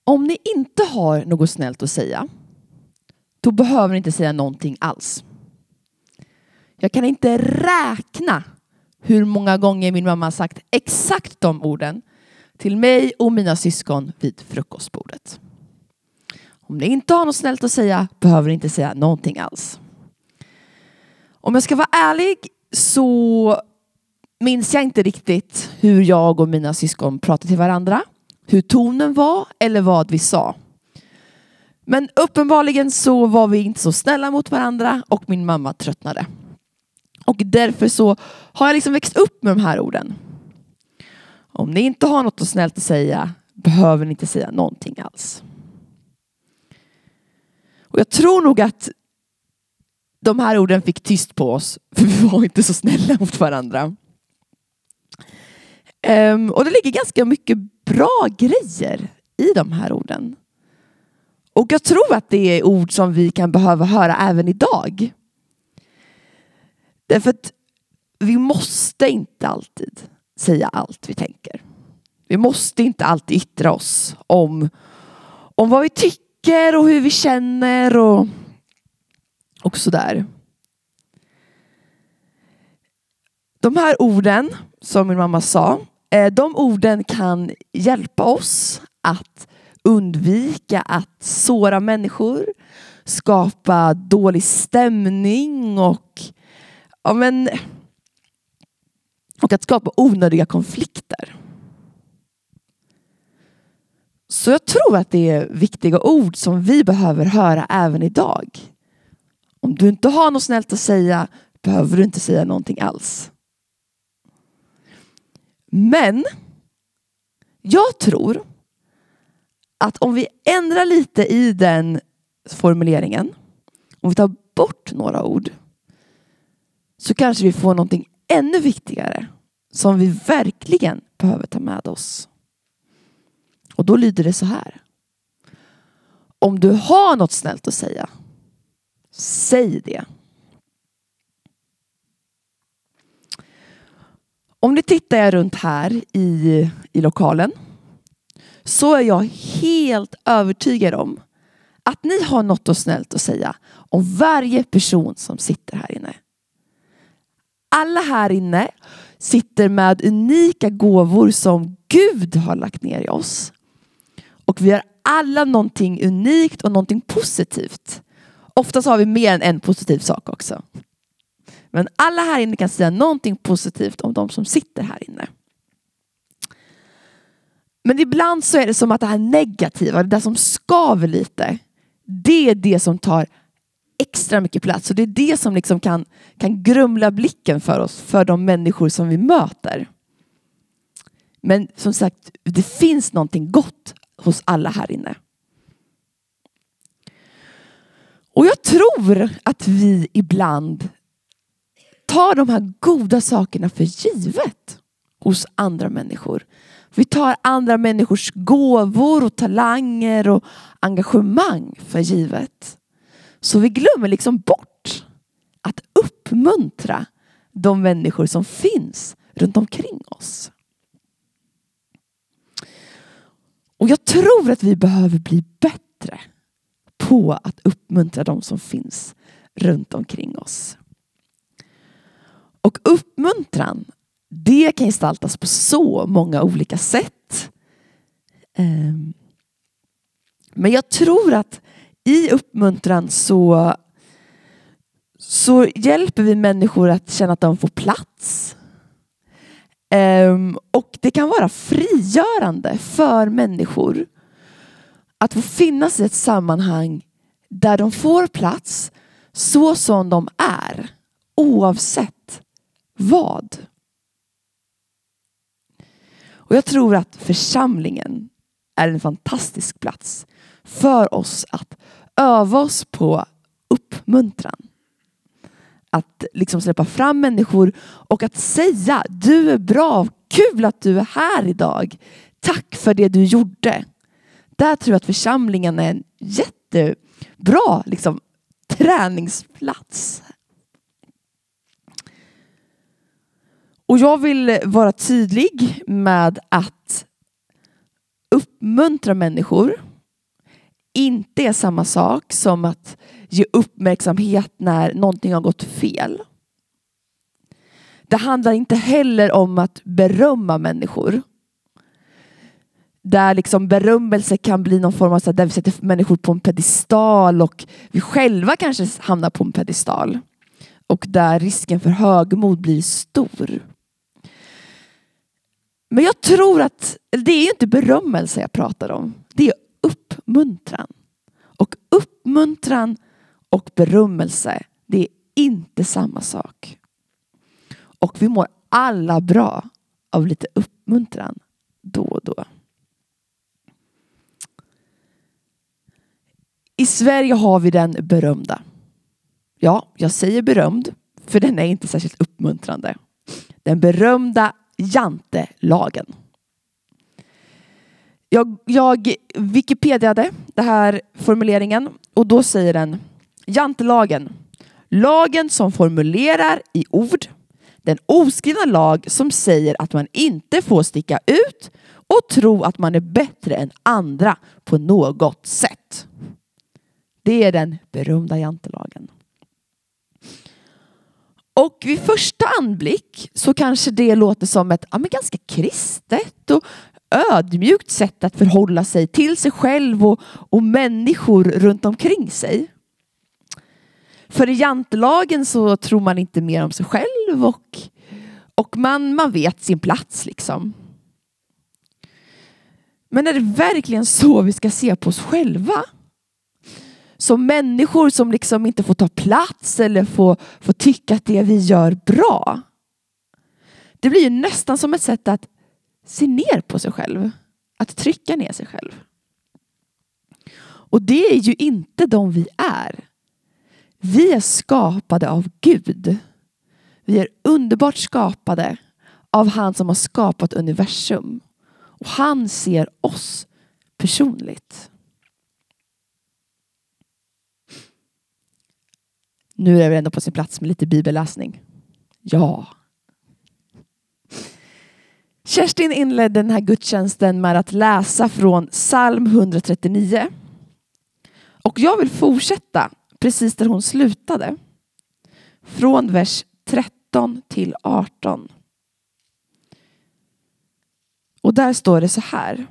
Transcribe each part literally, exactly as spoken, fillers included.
Om ni inte har något snällt att säga, då behöver ni inte säga någonting alls. Jag kan inte räkna hur många gånger min mamma har sagt exakt de orden till mig och mina syskon vid frukostbordet. Om ni inte har något snällt att säga, behöver ni inte säga någonting alls. Om jag ska vara ärlig så minns jag inte riktigt hur jag och mina syskon pratade till varandra. Hur tonen var eller vad vi sa. Men uppenbarligen så var vi inte så snälla mot varandra och min mamma tröttnade. Och därför så har jag liksom växt upp med de här orden. Om ni inte har något snällt att säga, behöver ni inte säga någonting alls. Och jag tror nog att de här orden fick tyst på oss, för vi var inte så snälla mot varandra. Um, och det ligger ganska mycket bra grejer i de här orden. Och jag tror att det är ord som vi kan behöva höra även idag. Därför att vi måste inte alltid säga allt vi tänker. Vi måste inte alltid yttra oss om, om vad vi tycker och hur vi känner och, och sådär. De här orden som min mamma sa, de orden kan hjälpa oss att undvika att såra människor, skapa dålig stämning och, ja men, och att skapa onödiga konflikter. Så jag tror att det är viktiga ord som vi behöver höra även idag. Om du inte har något snällt att säga, behöver du inte säga någonting alls. Men jag tror att om vi ändrar lite i den formuleringen, om vi tar bort några ord, så kanske vi får någonting ännu viktigare som vi verkligen behöver ta med oss. Och då lyder det så här. Om du har något snällt att säga, säg det. Om ni tittar runt här i, i lokalen, så är jag helt övertygad om att ni har något och snällt att säga om varje person som sitter här inne. Alla här inne sitter med unika gåvor som Gud har lagt ner i oss. Och vi har alla någonting unikt och någonting positivt. Oftast har vi mer än en positiv sak också. Men alla här inne kan säga någonting positivt om de som sitter här inne. Men ibland så är det som att det här negativa, det där som skaver lite, det är det som tar extra mycket plats. Och det är det som liksom kan, kan grumla blicken för oss, för de människor som vi möter. Men som sagt, det finns någonting gott hos alla här inne. Och jag tror att vi ibland tar de här goda sakerna för givet hos andra människor. Vi tar andra människors gåvor och talanger och engagemang för givet. Så vi glömmer liksom bort att uppmuntra de människor som finns runt omkring oss. Och jag tror att vi behöver bli bättre på att uppmuntra de som finns runt omkring oss. Och uppmuntran, det kan gestaltas på så många olika sätt. Men jag tror att i uppmuntran så, så hjälper vi människor att känna att de får plats. Och det kan vara frigörande för människor att få finnas i ett sammanhang där de får plats så som de är, oavsett vad. Och jag tror att församlingen är en fantastisk plats för oss att öva oss på uppmuntran. Att liksom släppa fram människor och att säga: du är bra, kul att du är här idag. Tack för det du gjorde. Där tror jag att församlingen är en jättebra liksom, träningsplats. Och jag vill vara tydlig med att uppmuntra människor inte är samma sak som att ge uppmärksamhet när någonting har gått fel. Det handlar inte heller om att berömma människor. Där liksom berömmelse kan bli någon form av så där vi sätter människor på en pedestal och vi själva kanske hamnar på en pedestal. Och där risken för högmod blir stor. Men jag tror att det är ju inte berömmelse jag pratar om. Det är uppmuntran. Och uppmuntran och berömmelse, det är inte samma sak. Och vi mår alla bra av lite uppmuntran då och då. I Sverige har vi den berömda. Ja, jag säger berömd, för den är inte särskilt uppmuntrande. Den berömda jantelagen. Jag, jag Wikipediade den här formuleringen och då säger den: jantelagen, lagen som formulerar i ord den oskrivna lag som säger att man inte får sticka ut och tro att man är bättre än andra på något sätt. Det är den berömda jantelagen. Och vid första anblick så kanske det låter som ett ja, men ganska kristet och ödmjukt sätt att förhålla sig till sig själv och, och människor runt omkring sig. För i jantelagen så tror man inte mer om sig själv och, och man, man vet sin plats liksom. Men är det verkligen så vi ska se på oss själva? Som människor som liksom inte får ta plats eller får, får tycka att det vi gör bra. Det blir ju nästan som ett sätt att se ner på sig själv. Att trycka ner sig själv. Och det är ju inte de vi är. Vi är skapade av Gud. Vi är underbart skapade av han som har skapat universum. Och han ser oss personligt. Nu är vi ändå på sin plats med lite bibelläsning. Ja. Kerstin inledde den här gudstjänsten med att läsa från psalm etthundratrettionio. Och jag vill fortsätta precis där hon slutade. Från vers tretton till arton. Och där står det så här.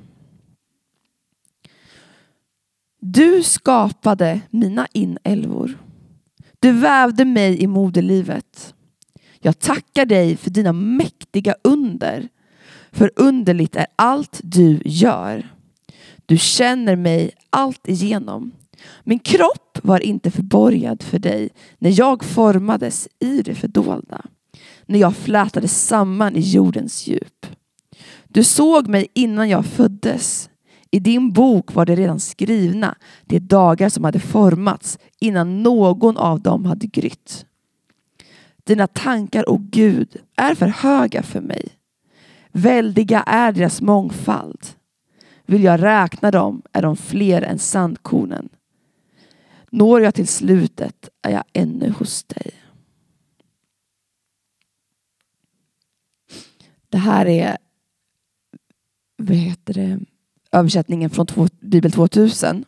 Du skapade mina inälvor. Du vävde mig i moderlivet. Jag tackar dig för dina mäktiga under. För underligt är allt du gör. Du känner mig allt igenom. Min kropp var inte förborgad för dig när jag formades i det fördolda. När jag flätades samman i jordens djup. Du såg mig innan jag föddes. I din bok var det redan skrivna de dagar som hade formats innan någon av dem hade grytt. Dina tankar, o Gud, är för höga för mig. Väldiga är deras mångfald. Vill jag räkna dem är de fler än sandkornen. Når jag till slutet är jag ännu hos dig. Det här är vad heter det? Översättningen från två, Bibel tvåtusen.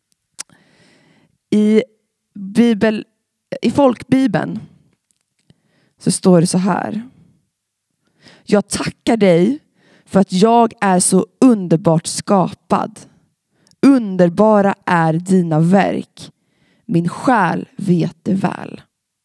I, Bibel, i folkbibeln så står det så här. Jag tackar dig för att jag är så underbart skapad. Underbara är dina verk. Min själ vet det väl.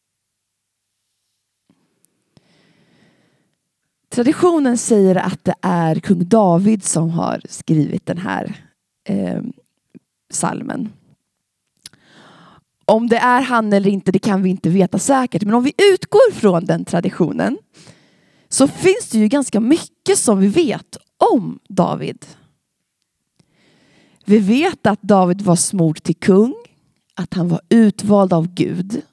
Traditionen säger att det är kung David som har skrivit den här eh, salmen. Om det är han eller inte, det kan vi inte veta säkert. Men om vi utgår från den traditionen så finns det ju ganska mycket som vi vet om David. Vi vet att David var smord till kung. Att han var utvald av Gud.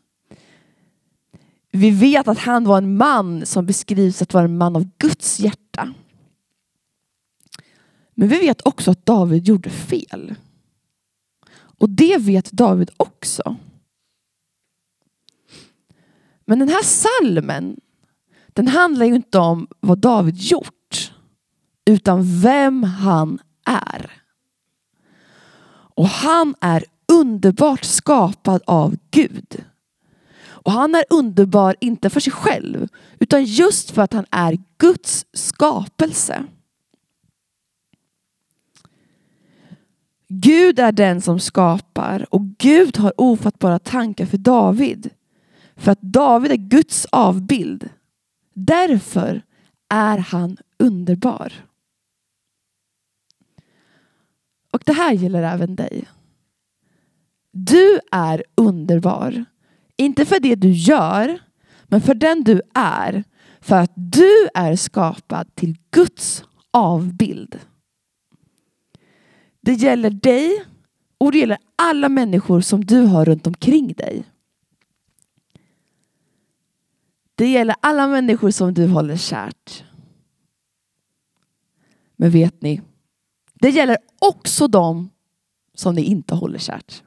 Vi vet att han var en man som beskrivs att vara en man av Guds hjärta. Men vi vet också att David gjorde fel. Och det vet David också. Men den här salmen, den handlar ju inte om vad David gjort, utan vem han är. Och han är underbart skapad av Gud. Och han är underbar inte för sig själv, utan just för att han är Guds skapelse. Gud är den som skapar, och Gud har ofattbara tankar för David. För att David är Guds avbild. Därför är han underbar. Och det här gäller även dig. Du är underbar. Inte för det du gör, men för den du är. För att du är skapad till Guds avbild. Det gäller dig och det gäller alla människor som du har runt omkring dig. Det gäller alla människor som du håller kärt. Men vet ni, det gäller också dem som ni inte håller kärt.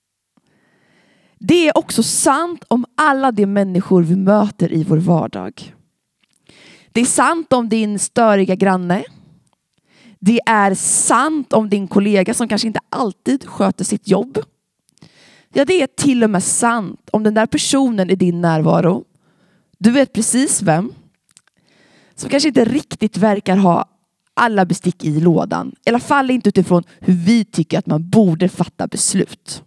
Det är också sant om alla de människor vi möter i vår vardag. Det är sant om din störiga granne. Det är sant om din kollega som kanske inte alltid sköter sitt jobb. Ja, det är till och med sant om den där personen i din närvaro. Du vet precis vem. Som kanske inte riktigt verkar ha alla bestick i lådan. I alla fall inte utifrån hur vi tycker att man borde fatta beslut.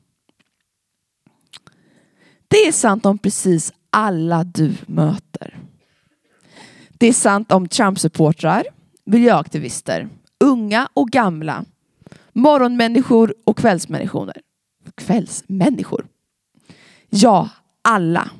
Det är sant om precis alla du möter. Det är sant om Trump-supportrar, miljöaktivister, unga och gamla, morgonmänniskor och kvällsmänniskor. Kvällsmänniskor. Ja, alla.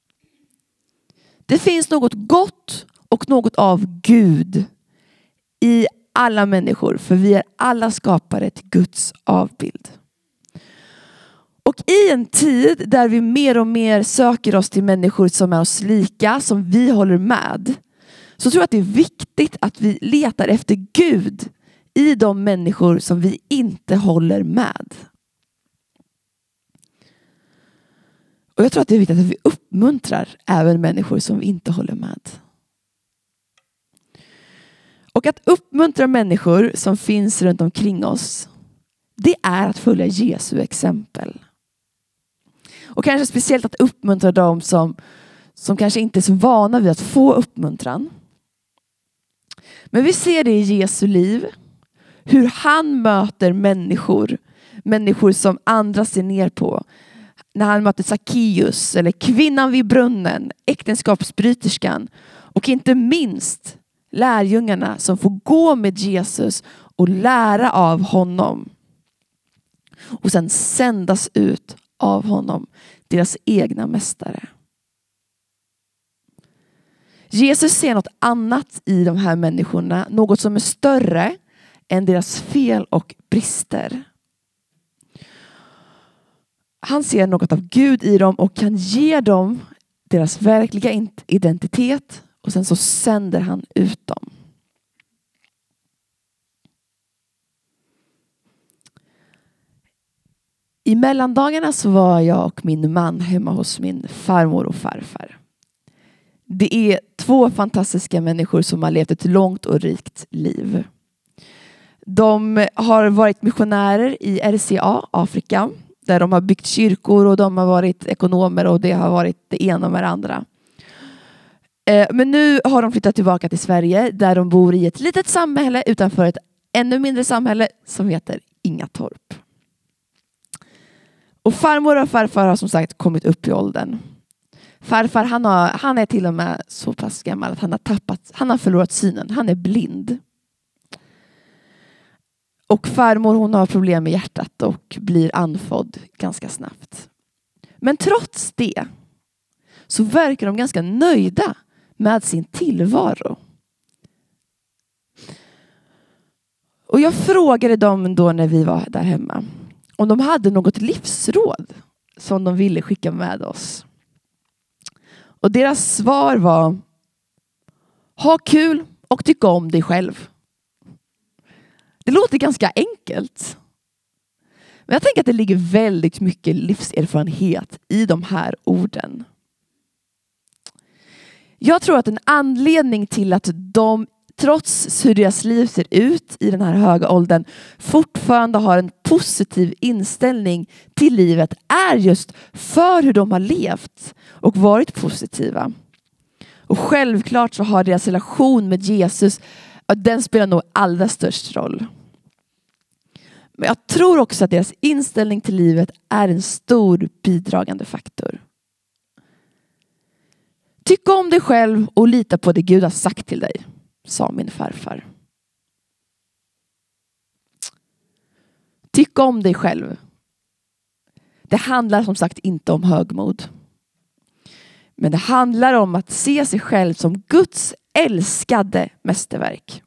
Det finns något gott och något av Gud i alla människor, för vi är alla skapare till Guds avbild. Och i en tid där vi mer och mer söker oss till människor som är oss lika, som vi håller med, så tror jag att det är viktigt att vi letar efter Gud i de människor som vi inte håller med. Och jag tror att det är viktigt att vi uppmuntrar även människor som vi inte håller med. Och att uppmuntra människor som finns runt omkring oss, det är att följa Jesu exempel. Och kanske speciellt att uppmuntra dem som, som kanske inte är så vana vid att få uppmuntran. Men vi ser det i Jesu liv. Hur han möter människor. Människor som andra ser ner på. När han möter Zacchaeus eller kvinnan vid brunnen. Äktenskapsbryterskan. Och inte minst lärjungarna som får gå med Jesus och lära av honom. Och sen sändas ut av honom, deras egna mästare. Jesus ser något annat i de här människorna, något som är större än deras fel och brister. Han ser något av Gud i dem och kan ge dem deras verkliga identitet, och sen så sänder han ut dem. I mellandagarna så var jag och min man hemma hos min farmor och farfar. Det är två fantastiska människor som har levt ett långt och rikt liv. De har varit missionärer i R C A, Afrika, där de har byggt kyrkor och de har varit ekonomer och det har varit det ena med det andra. Men nu har de flyttat tillbaka till Sverige där de bor i ett litet samhälle utanför ett ännu mindre samhälle som heter Ingatorp. Och farmor och farfar har som sagt kommit upp i åldern. Farfar han, har, han är till och med så pass gammal att han har tappat, han har förlorat synen. Han är blind. Och farmor hon har problem med hjärtat och blir andfådd ganska snabbt. Men trots det så verkar de ganska nöjda med sin tillvaro. Och jag frågade dem då när vi var där hemma om de hade något livsråd som de ville skicka med oss. Och deras svar var: ha kul och tycka om dig själv. Det låter ganska enkelt. Men jag tänker att det ligger väldigt mycket livserfarenhet i de här orden. Jag tror att en anledning till att de, trots hur deras liv ser ut i den här höga åldern, fortfarande fortfarande har en positiv inställning till livet är just för hur de har levt och varit positiva. Och självklart så har deras relation med Jesus, den spelar nog allra störst roll. Men jag tror också att deras inställning till livet är en stor bidragande faktor. Tyck om dig själv och lita på det Gud har sagt till dig, sa min farfar. Tyck om dig själv. Det handlar som sagt inte om högmod. Men det handlar om att se sig själv som Guds älskade mästerverk.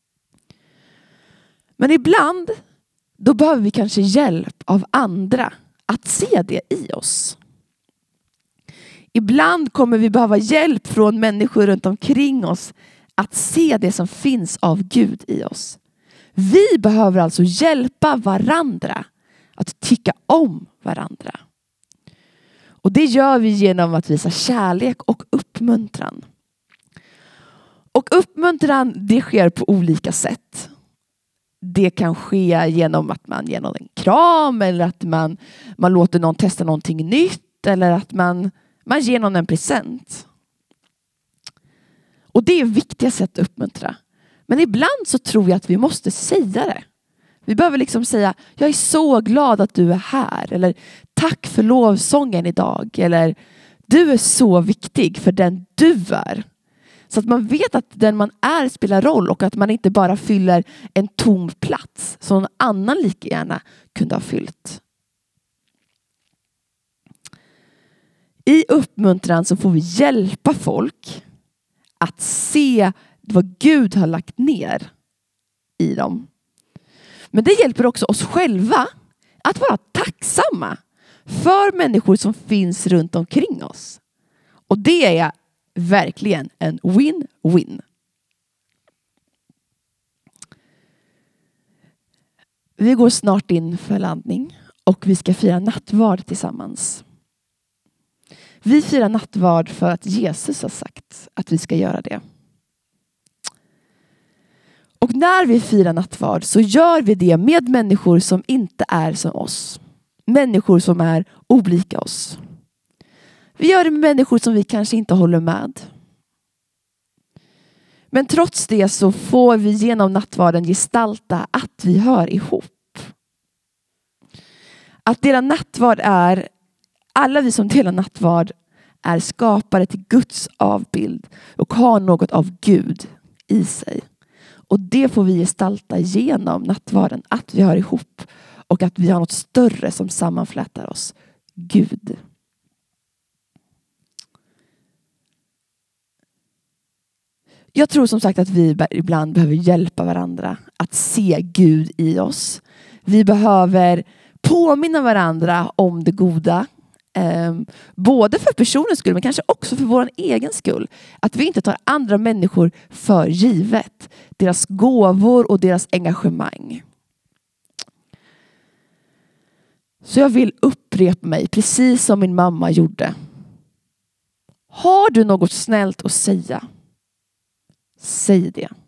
Men ibland då behöver vi kanske hjälp av andra att se det i oss. Ibland kommer vi behöva hjälp från människor runt omkring oss att se det som finns av Gud i oss. Vi behöver alltså hjälpa varandra att tycka om varandra. Och det gör vi genom att visa kärlek och uppmuntran. Och uppmuntran, det sker på olika sätt. Det kan ske genom att man ger någon en kram, eller att man, man låter någon testa någonting nytt, eller att man, man ger någon en present. Och det är viktiga sätt att uppmuntra. Men ibland så tror jag att vi måste säga det. Vi behöver liksom säga, jag är så glad att du är här. Eller tack för lovsången idag. Eller du är så viktig för den du är. Så att man vet att den man är spelar roll. Och att man inte bara fyller en tom plats som någon annan lika gärna kunde ha fyllt. I uppmuntran så får vi hjälpa folk att se vad Gud har lagt ner i dem. Men det hjälper också oss själva att vara tacksamma för människor som finns runt omkring oss. Och det är verkligen en win-win. Vi går snart in för landning och vi ska fira nattvard tillsammans. Vi firar nattvard för att Jesus har sagt att vi ska göra det. Och när vi firar nattvard så gör vi det med människor som inte är som oss. Människor som är olika oss. Vi gör det med människor som vi kanske inte håller med. Men trots det så får vi genom nattvarden gestalta att vi hör ihop. Att dela nattvard är, alla vi som delar nattvard är skapare till Guds avbild och har något av Gud i sig. Och det får vi gestalta genom nattvarden, att vi hör ihop och att vi har något större som sammanflätar oss. Gud. Jag tror som sagt att vi ibland behöver hjälpa varandra att se Gud i oss. Vi behöver påminna varandra om det goda. Eh, både för personens skull men kanske också för vår egen skull. Att vi inte tar andra människor för givet. Deras gåvor och deras engagemang. Så jag vill upprepa mig precis som min mamma gjorde. Har du något snällt att säga? Säg det.